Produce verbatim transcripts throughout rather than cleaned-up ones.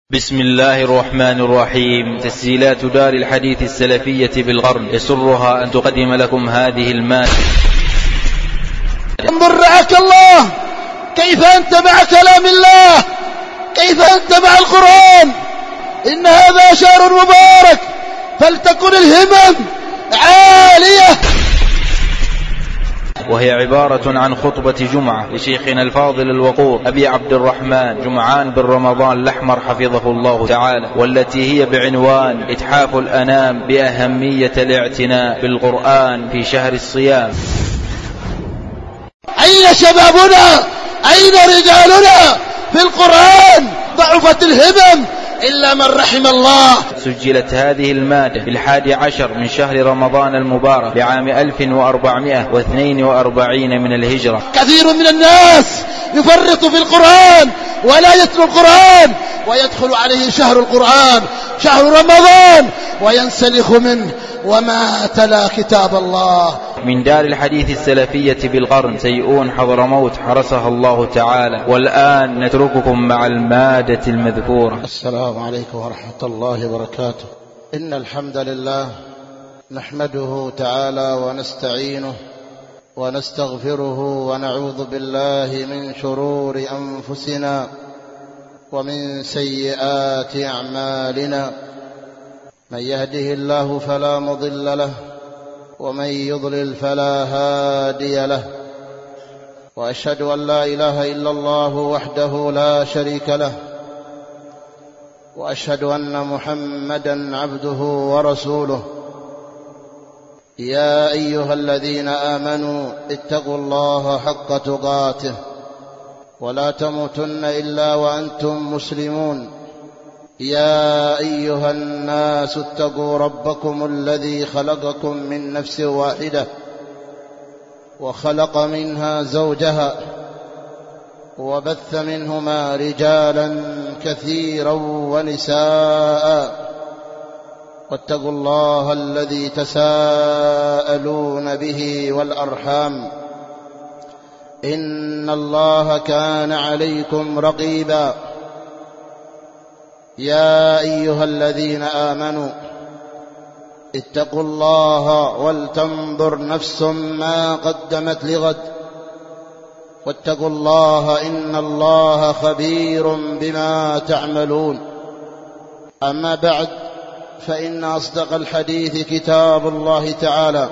بسم الله الرحمن الرحيم. تسجيلات دار الحديث السلفية بالقرن يسرها أن تقدم لكم هذه المادة. انظر رعاك الله كيف أنت مع كلام الله، كيف أنت مع القرآن. إن هذا شهر مبارك فلتكن الهمم عالية. وهي عبارة عن خطبة جمعة لشيخنا الفاضل الوقور أبي عبد الرحمن جمعان بن رمضان الأحمر حفظه الله تعالى، والتي هي بعنوان إتحاف الأنام بأهمية الاعتناء بالقرآن في شهر الصيام. أين شبابنا؟ أين رجالنا في القرآن؟ ضعفت الهمم إلا من رحم الله. سجلت هذه المادة في الحادي عشر من شهر رمضان المبارك لعام ألف وأربعمائة واثنين وأربعين من الهجرة. كثير من الناس يفرط في القرآن ولا يتلو القرآن، ويدخل عليه شهر القرآن شهر رمضان وينسلخ منه وما تلا كتاب الله. من دار الحديث السلفية بالقرن سيئون حضرموت حرسها الله تعالى. والآن نترككم مع المادة المذكورة. السلام عليكم ورحمة الله وبركاته. إن الحمد لله نحمده تعالى ونستعينه ونستغفره ونعوذ بالله من شرور أنفسنا ومن سيئات أعمالنا. من يهده الله فلا مضل له ومن يضلل فلا هادي له، وأشهد أن لا إله إلا الله وحده لا شريك له، وأشهد أن محمدا عبده ورسوله. يا أيها الذين آمنوا اتقوا الله حق تقاته ولا تموتن إلا وأنتم مسلمون. يا أيها الناس اتقوا ربكم الذي خلقكم من نفس واحدة وخلق منها زوجها وبث منهما رجالا كثيرا ونساء، واتقوا الله الذي تساءلون به والأرحام إن الله كان عليكم رقيبا. يا أيها الذين آمنوا اتقوا الله ولتنظر نفس ما قدمت لغد واتقوا الله إن الله خبير بما تعملون. أما بعد، فإن أصدق الحديث كتاب الله تعالى،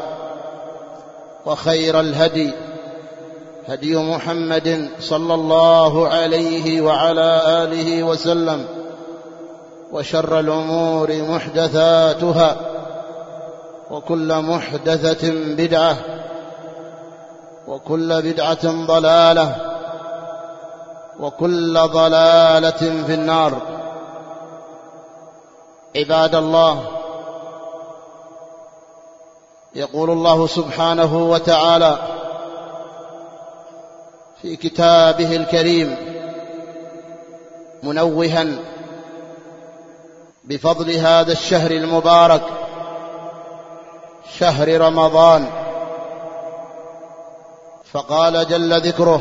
وخير الهدي هدي محمد صلى الله عليه وعلى آله وسلم، وشر الأمور محدثاتها، وكل محدثة بدعة، وكل بدعة ضلالة، وكل ضلالة في النار. عباد الله، يقول الله سبحانه وتعالى في كتابه الكريم منوها بفضل هذا الشهر المبارك شهر رمضان، فقال جل ذكره: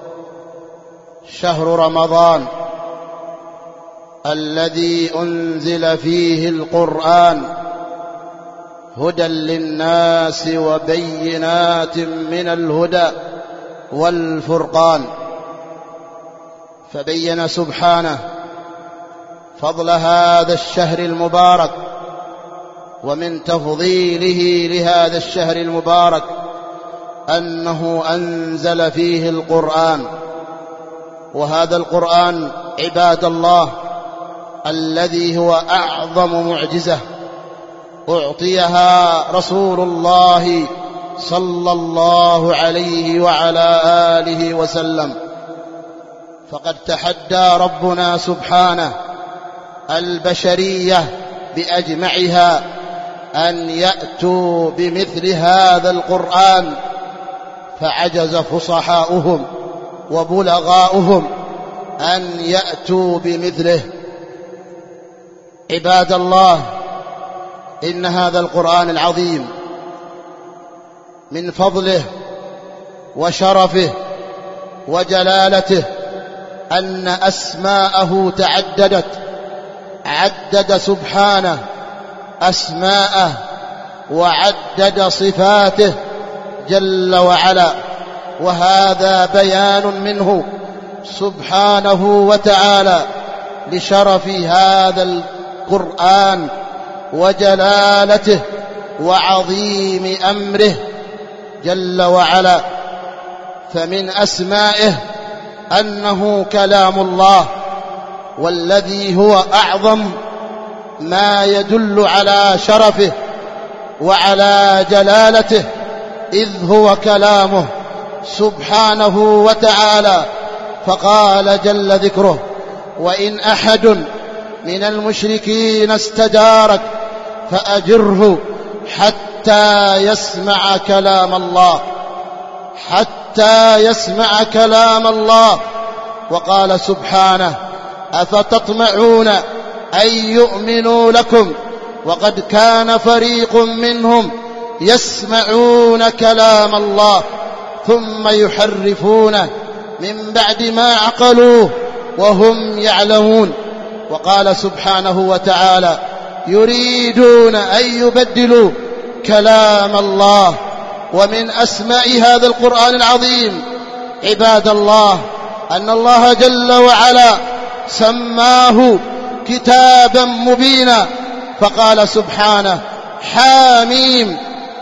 شهر رمضان الذي أنزل فيه القرآن هدى للناس وبينات من الهدى والفرقان. فبين سبحانه فضل هذا الشهر المبارك، ومن تفضيله لهذا الشهر المبارك أنه أنزل فيه القرآن. وهذا القرآن عباد الله الذي هو أعظم معجزة أعطيها رسول الله صلى الله عليه وعلى آله وسلم. فقد تحدى ربنا سبحانه البشرية بأجمعها أن يأتوا بمثل هذا القرآن، فعجز فصحاؤهم وبلغاؤهم أن يأتوا بمثله. عباد الله، إن هذا القرآن العظيم من فضله وشرفه وجلالته أن أسماءه تعددت عدد سبحانه أسماءه وعدد صفاته جل وعلا، وهذا بيان منه سبحانه وتعالى لشرف هذا القرآن وجلالته وعظيم أمره جل وعلا. فمن أسمائه أنه كلام الله، والذي هو أعظم ما يدل على شرفه وعلى جلالته، إذ هو كلامه سبحانه وتعالى. فقال جل ذكره: وإن أحد من المشركين استجارك فأجره حتى يسمع كلام الله، حتى يسمع كلام الله. وقال سبحانه: أفتطمعون أن يؤمنوا لكم وقد كان فريق منهم يسمعون كلام الله ثم يحرفونه من بعد ما عقلوه وهم يعلمون. وقال سبحانه وتعالى: يريدون أن يبدلوا كلام الله. ومن أسماء هذا القرآن العظيم عباد الله أن الله جل وعلا سماه كتابا مبينا، فقال سبحانه: حاميم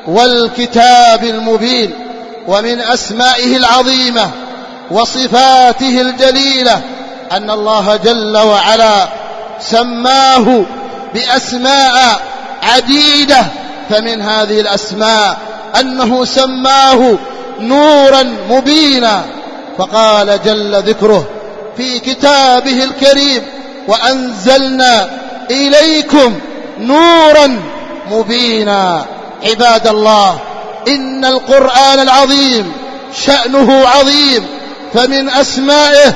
والكتاب المبين. ومن أسمائه العظيمة وصفاته الجليلة أن الله جل وعلا سماه بأسماء عديدة، فمن هذه الأسماء أنه سماه نورا مبينا، فقال جل ذكره في كتابه الكريم: وأنزلنا إليكم نورا مبينا. عباد الله، إن القرآن العظيم شأنه عظيم، فمن أسمائه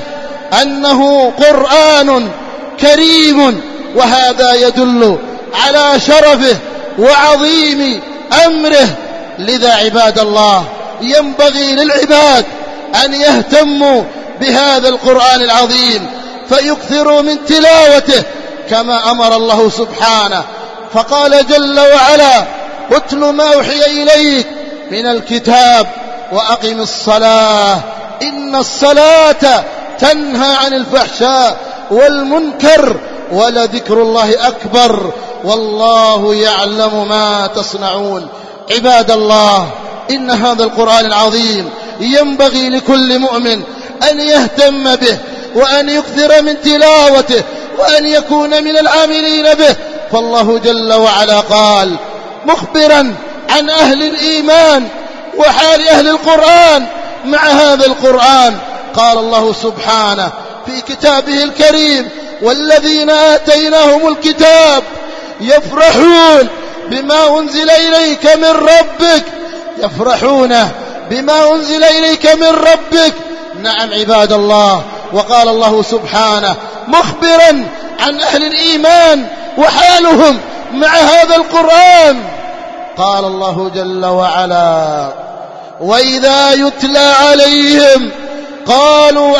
أنه قرآن كريم، وهذا يدل على شرفه وعظيم أمره. لذا عباد الله ينبغي للعباد أن يهتموا بهذا القرآن العظيم فيكثروا من تلاوته كما أمر الله سبحانه، فقال جل وعلا: اتل ما أوحي إليك من الكتاب وأقم الصلاة إن الصلاة تنهى عن الفحشاء والمنكر ولذكر الله أكبر والله يعلم ما تصنعون. عباد الله، إن هذا القرآن العظيم ينبغي لكل مؤمن أن يهتم به وأن يكثر من تلاوته وأن يكون من العاملين به. فالله جل وعلا قال مخبرا عن أهل الإيمان وحال أهل القرآن مع هذا القرآن، قال الله سبحانه في كتابه الكريم: والذين آتيناهم الكتاب يفرحون بما أنزل إليك من ربك، يفرحون بما أنزل إليك من ربك. نعم عباد الله. وقال الله سبحانه مخبرا عن أهل الإيمان وحالهم مع هذا القرآن، قال الله جل وعلا: وإذا يتلى عليهم قالوا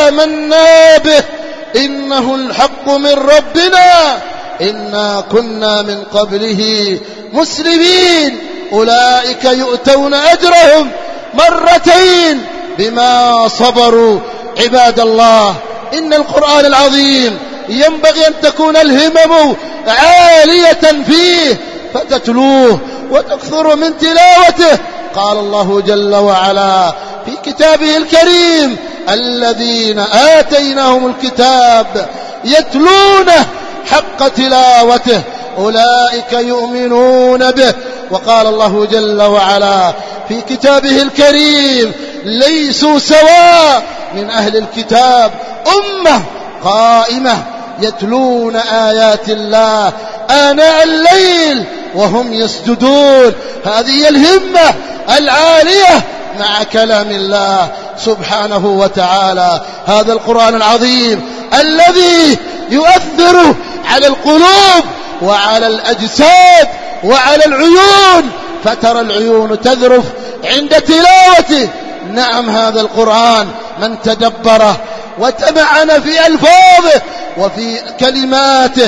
آمنا به إنه الحق من ربنا إنا كنا من قبله مسلمين أولئك يؤتون أجرهم مرتين بما صبروا. عباد الله، إن القرآن العظيم ينبغي أن تكون الهمم عالية فيه فتتلوه وتكثر من تلاوته. قال الله جل وعلا في كتابه الكريم: الذين آتيناهم الكتاب يتلونه حق تلاوته أولئك يؤمنون به. وقال الله جل وعلا في كتابه الكريم: ليسوا سواء من أهل الكتاب أمة قائمة يتلون آيات الله آناء الليل وهم يسجدون. هذه الهمة العالية مع كلام الله سبحانه وتعالى. هذا القرآن العظيم الذي يؤثر على القلوب وعلى الأجساد وعلى العيون، فترى العيون تذرف عند تلاوته. نعم، هذا القرآن من تدبره وتمعن في ألفاظه وفي كلماته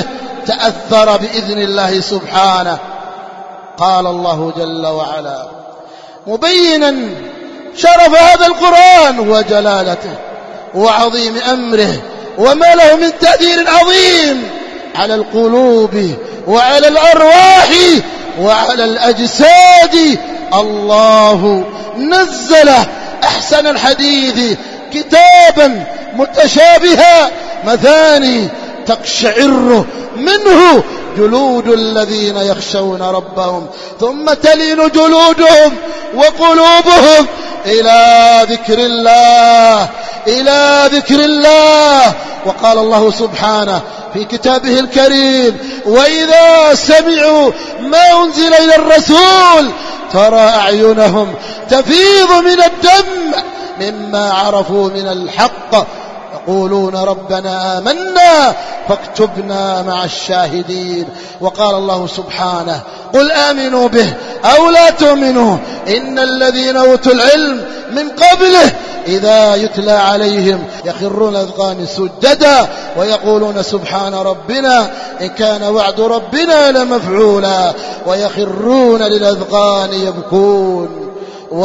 تأثر بإذن الله سبحانه. قال الله جل وعلا مبينا شرف هذا القرآن وجلالته وعظيم أمره وما له من تأثير عظيم على القلوب وعلى الأرواح وعلى الأجساد. الله نزل أحسن الحديث كتابا متشابها مثاني تقشعر منه جلود الذين يخشون ربهم ثم تلين جلودهم وقلوبهم إلى ذكر الله إلى ذكر الله. وقال الله سبحانه في كتابه الكريم وإذا سمعوا ما أنزل إلى الرسول ترى أعينهم تفيض من الدم مما عرفوا من الحق يقولون ربنا آمنا فاكتبنا مع الشاهدين. وقال الله سبحانه قل آمنوا به أو لا تؤمنوا إن الذين أوتوا العلم من قبله إذا يتلى عليهم يخرون الأذقان سجدا ويقولون سبحان ربنا إن كان وعد ربنا لمفعولا ويخرون للأذقان يبكون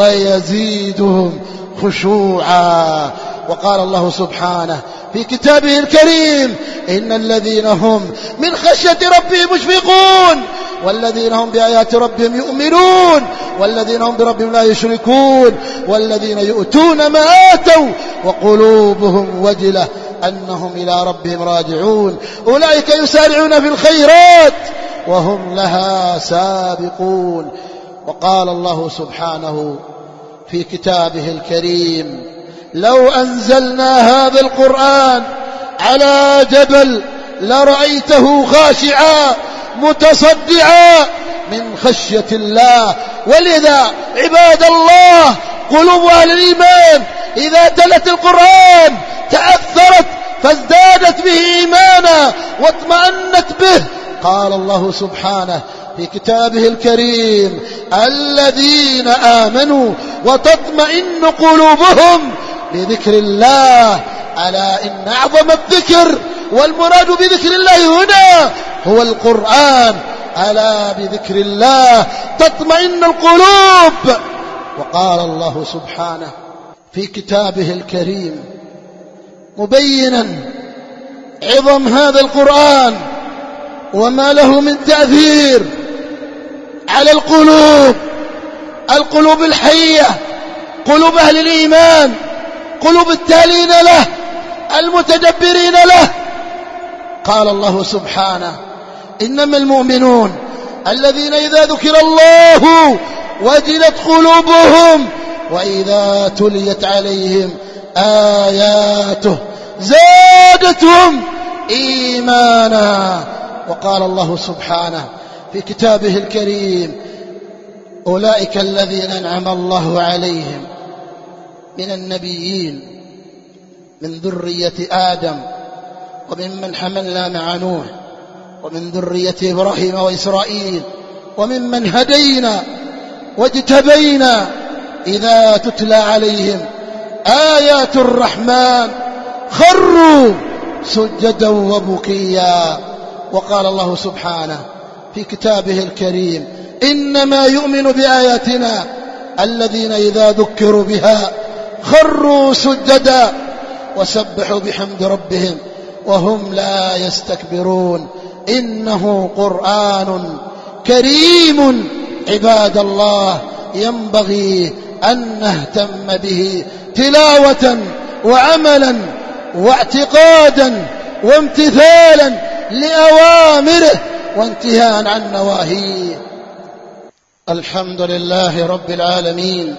ويزيدهم خشوعا. وقال الله سبحانه في كتابه الكريم إن الذين هم من خشية ربهم مشفقون والذين هم بآيات ربهم يؤمنون والذين هم بربهم لا يشركون والذين يؤتون ما آتوا وقلوبهم وجلة أنهم إلى ربهم راجعون أولئك يسارعون في الخيرات وهم لها سابقون. وقال الله سبحانه في كتابه الكريم لو أنزلنا هذا القرآن على جبل لرأيته خاشعا متصدعا من خشية الله. ولذا عباد الله قلوب أهل الإيمان إذا تلت القرآن تأثرت فازدادت به إيمانا واطمأنت به. قال الله سبحانه في كتابه الكريم الذين آمنوا وتطمئن قلوبهم بذكر الله ألا إن أعظم الذكر والمراد بذكر الله هنا هو القرآن ألا بذكر الله تطمئن القلوب. وقال الله سبحانه في كتابه الكريم مبينا عظم هذا القرآن وما له من تأثير على القلوب القلوب الحية قلوب أهل الإيمان قلوب التالين له المتدبرين له. قال الله سبحانه إنما المؤمنون الذين إذا ذكر الله وجلت قلوبهم وإذا تليت عليهم آياته زادتهم إيمانا. وقال الله سبحانه في كتابه الكريم أولئك الذين أنعم الله عليهم من النبيين من ذرية آدم وممن حملنا مع نوح ومن ذرية إبراهيم وإسرائيل وممن هدينا واجتبينا إذا تتلى عليهم آيات الرحمن خروا سجدا وبكيا. وقال الله سبحانه في كتابه الكريم إنما يؤمن بآياتنا الذين إذا ذكروا بها خروا سجدا وسبحوا بحمد ربهم وهم لا يستكبرون إنه قرآن كريم عباد الله ينبغي أن نهتم به تلاوة وعملا واعتقادا وامتثالا لأوامره وانتهاء عن نواهيه. الحمد لله رب العالمين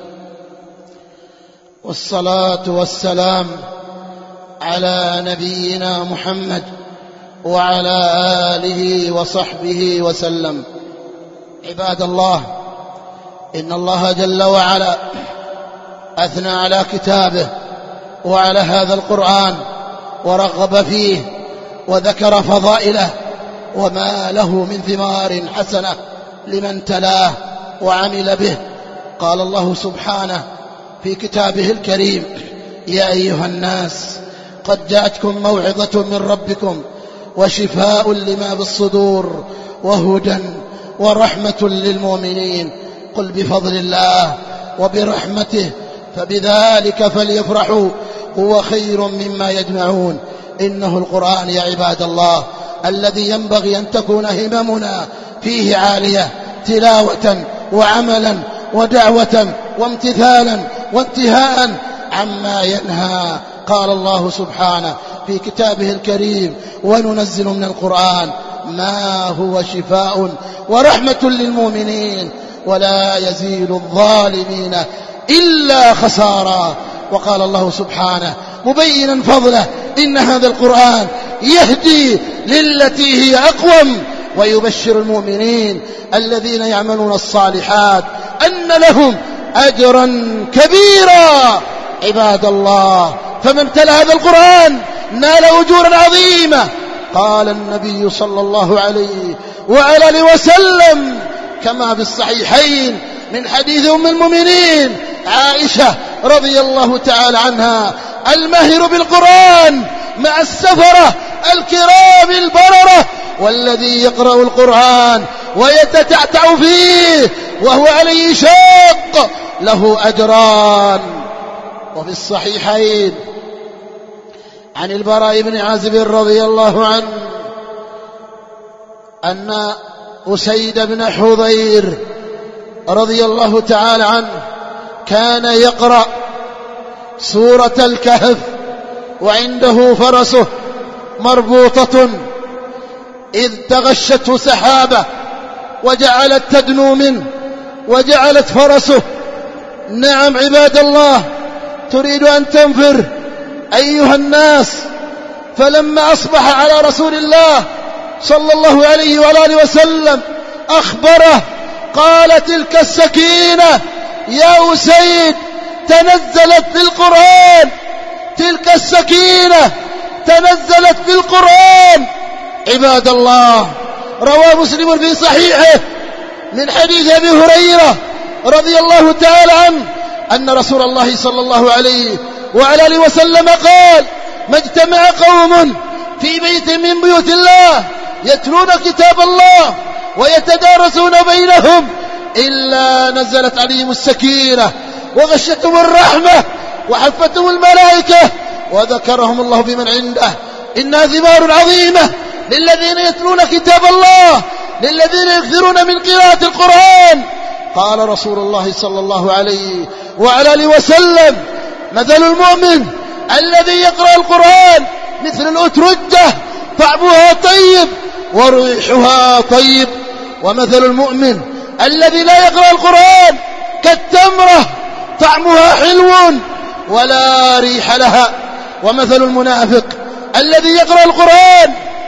والصلاة والسلام على نبينا محمد وعلى آله وصحبه وسلم. عباد الله إن الله جل وعلا أثنى على كتابه وعلى هذا القرآن ورغب فيه وذكر فضائله وما له من ثمار حسنة لمن تلاه وعمل به. قال الله سبحانه في كتابه الكريم يا أيها الناس قد جاءتكم موعظة من ربكم وشفاء لما بالصدور وهدى ورحمة للمؤمنين. قل بفضل الله وبرحمته فبذلك فليفرحوا هو خير مما يجمعون. إنه القرآن يا عباد الله الذي ينبغي أن تكون هممنا فيه عالية تلاوة وعملا ودعوة وامتثالا وانتهاء عما ينهى. قال الله سبحانه في كتابه الكريم: وننزل من القرآن ما هو شفاء ورحمة للمؤمنين ولا يزيد الظالمين إلا خسارا. وقال الله سبحانه مبينا فضله: إن هذا القرآن يهدي للتي هي أقوم ويبشر المؤمنين الذين يعملون الصالحات أن لهم أجرا كبيرا. عباد الله، فمن تلا هذا القرآن نال أجورا عظيمة. قال النبي صلى الله عليه وعلى آله وسلم كما في الصحيحين من حديث أم المؤمنين عائشة رضي الله تعالى عنها: الماهر بالقرآن مع السفرة الكرام البررة، والذي يقرأ القرآن ويتتعتع فيه وهو عليه شاق له أجران. وفي الصحيحين عن البراء بن عازب رضي الله عنه أن أسيد بن حضير رضي الله تعالى عنه كان يقرأ سورة الكهف وعنده فرسه مربوطة إذ تغشته سحابة وجعلت تدنو منه وجعلت فرسه نعم عباد الله تريد أن تنفر أيها الناس. فلما أصبح على رسول الله صلى الله عليه وآله وسلم أخبره قال: تلك السكينة يا أسيد تنزلت في القرآن، تلك السكينة تنزلت في القرآن. عباد الله، روى مسلم في صحيحه من حديث أبي هريرة رضي الله تعالى عنه أن رسول الله صلى الله عليه وعلى آله وسلم قال: ما اجتمع قوم في بيت من بيوت الله يتلون كتاب الله ويتدارسون بينهم إلا نزلت عليهم السكينة وغشتهم الرحمة وحفتهم الملائكة وذكرهم الله بمن عنده. إنها ثمار عظيمة للذين يتلون كتاب الله، للذين يكثرون من قراءة القرآن. قال رسول الله صلى الله عليه وعلى آله وسلم: مثل المؤمن الذي يقرأ القرآن مثل الأترجة طعمها طيب وريحها طيب، ومثل المؤمن الذي لا يقرأ القرآن كالتمرة طعمها حلو ولا ريح لها، ومثل المنافق الذي يقرأ القرآن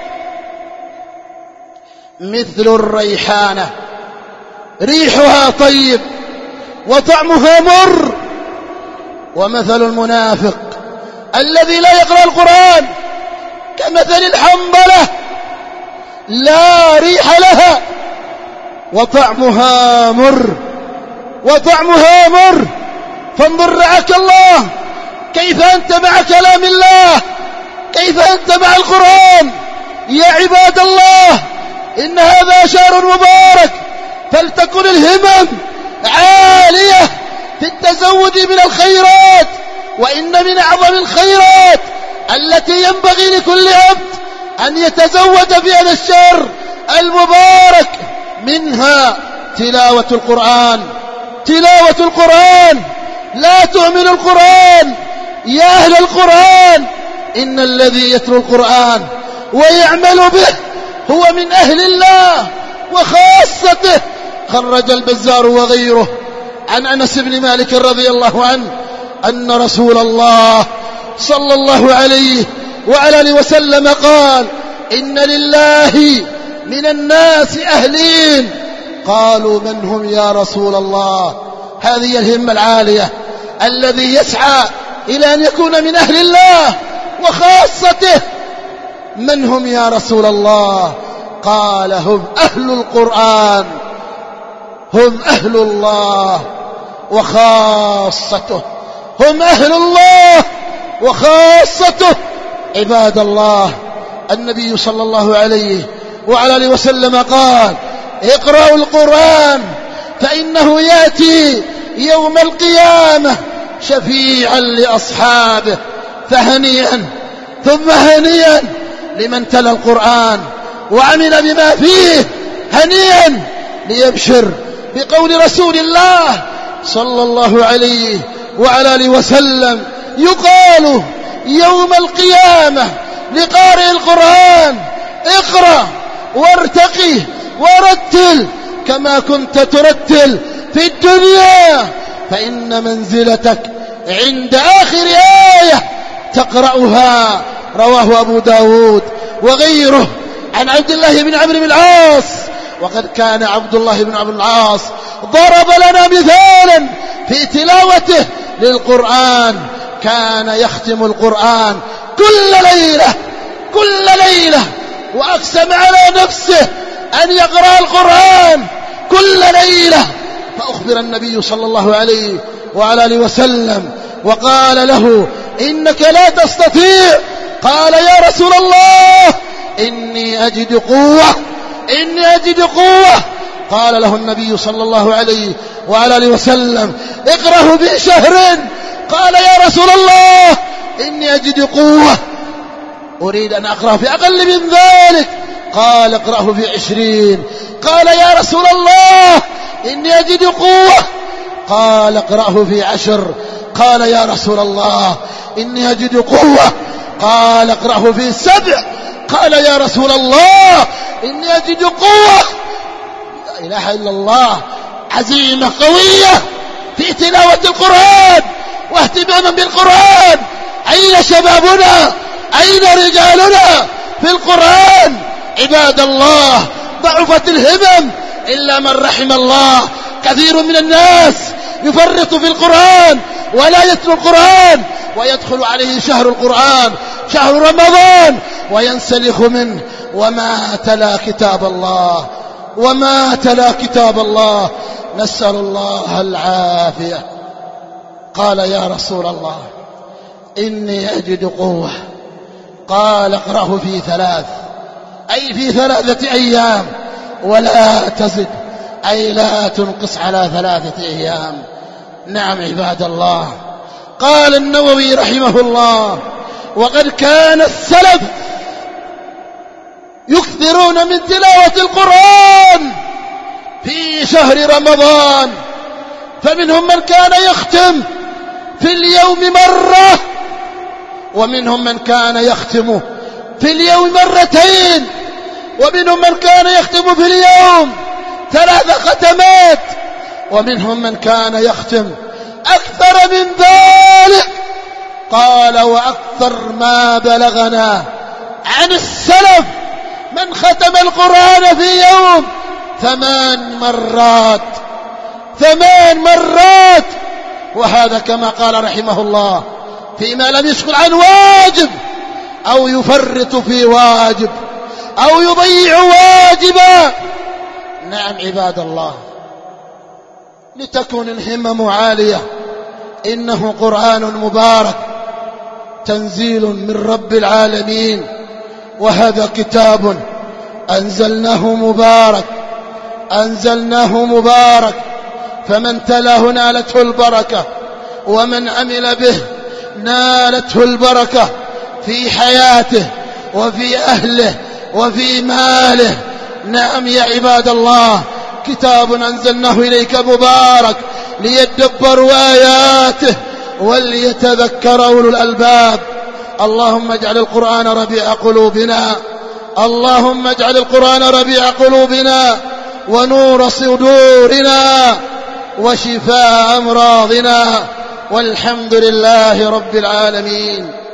مثل الريحانة ريحها طيب وطعمها مر، ومثل المنافق الذي لا يقرأ القرآن كمثل الحنظلة لا ريح لها وطعمها مر وطعمها مر. فانظر رعاك الله كيف أنت مع كلام الله، كيف أنت مع القرآن. يا عباد الله، إن هذا شهر مبارك، فلتكن الهمم عالية في التزود من الخيرات. وإن من أعظم الخيرات التي ينبغي لكل عبد أن يتزود في هذا الشهر المبارك منها تلاوة القرآن. تلاوة القرآن، لا تهملوا القرآن يا أهل القرآن. إن الذي يتلو القرآن ويعمل به هو من أهل الله وخاصته. خرج البزار وغيره عن أنس بن مالك رضي الله عنه أن رسول الله صلى الله عليه وعلى آله وسلم قال: إن لله من الناس أهلين. قالوا: من هم يا رسول الله؟ هذه الهمة العالية الذي يسعى إلى أن يكون من أهل الله وخاصته. من هم يا رسول الله؟ قال: هم أهل القرآن، هم أهل الله وخاصته، هم أهل الله وخاصته. عباد الله، النبي صلى الله عليه وعلى آله وسلم قال: اقرأوا القرآن فإنه يأتي يوم القيامة شفيعا لأصحابه. فهنيئا ثم هنيئا لمن تلا القرآن وعمل بما فيه، هنيئا ليبشر بقول رسول الله صلى الله عليه وعلى آله وسلم: يقال يوم القيامة لقارئ القرآن: اقرأ وارتقي ورتل كما كنت ترتل في الدنيا، فإن منزلتك عند آخر آية تقرأها. رواه أبو داود وغيره عن عبد الله بن عمرو بن العاص. وقد كان عبد الله بن عمرو بن العاص ضرب لنا مثالا في تلاوته للقرآن، كان يختم القرآن كل ليلة كل ليلة، وأقسم على نفسه أن يقرأ القرآن كل ليلة. فأخبر النبي صلى الله عليه وعلى آله وسلم وقال له: إنك لا تستطيع. قال: يا رسول الله إني أجد قوة إني أجد قوة. قال له النبي صلى الله عليه وعلى آله وسلم: اقرأه في شهر. قال: يا رسول الله إني أجد قوة، أريد أن أقرأه في أقل من ذلك. قال: اقرأه في عشرين. قال: يا رسول الله إني أجد قوة. قال: اقرأه في عشر. قال: يا رسول الله إني أجد قوة. قال: اقرأه في سبع. قال: يا رسول الله إني أجد قوة. لا إله إلا الله، عزيمة قوية في تلاوة القرآن واهتماما بالقرآن. أين شبابنا؟ أين رجالنا في القرآن؟ عباد الله، ضعفت الهمم إلا من رحم الله. كثير من الناس يفرط في القرآن ولا يتلو القرآن، ويدخل عليه شهر القرآن شهر رمضان وينسلخ منه وما تلا كتاب الله وما تلا كتاب الله. نسأل الله العافية. قال: يا رسول الله إني أجد قوة. قال: اقرأه في ثلاث، أي في ثلاثة أيام، ولا تزد، أي لا تنقص على ثلاثة أيام. نعم عباد الله. قال النووي رحمه الله: وقد كان السلف يكثرون من تلاوة القرآن في شهر رمضان، فمنهم من كان يختم في اليوم مرة، ومنهم من كان يختم في اليوم مرتين، ومنهم من كان يختم في اليوم ثلاث ختمات، ومنهم من كان يختم أكثر من ذلك. قال: وأكثر ما بلغنا عن السلف من ختم القرآن في يوم ثمان مرات ثمان مرات. وهذا كما قال رحمه الله فيما لم يشغل عن واجب أو يفرط في واجب أو يضيع واجبا. نعم عباد الله، لتكن الهمم عالية، إنه قرآن مبارك تنزيل من رب العالمين، وهذا كتاب أنزلناه مبارك أنزلناه مبارك فمن تلاه نالته البركة، ومن عمل به نالته البركة في حياته وفي أهله وفي ماله. نعم يا عباد الله، كتاب أنزلناه إليك مبارك ليدبروا آياته وليتذكر أولو الألباب. اللهم اجعل القرآن ربيع قلوبنا اللهم اجعل القرآن ربيع قلوبنا ونور صدورنا وشفاء أمراضنا، والحمد لله رب العالمين.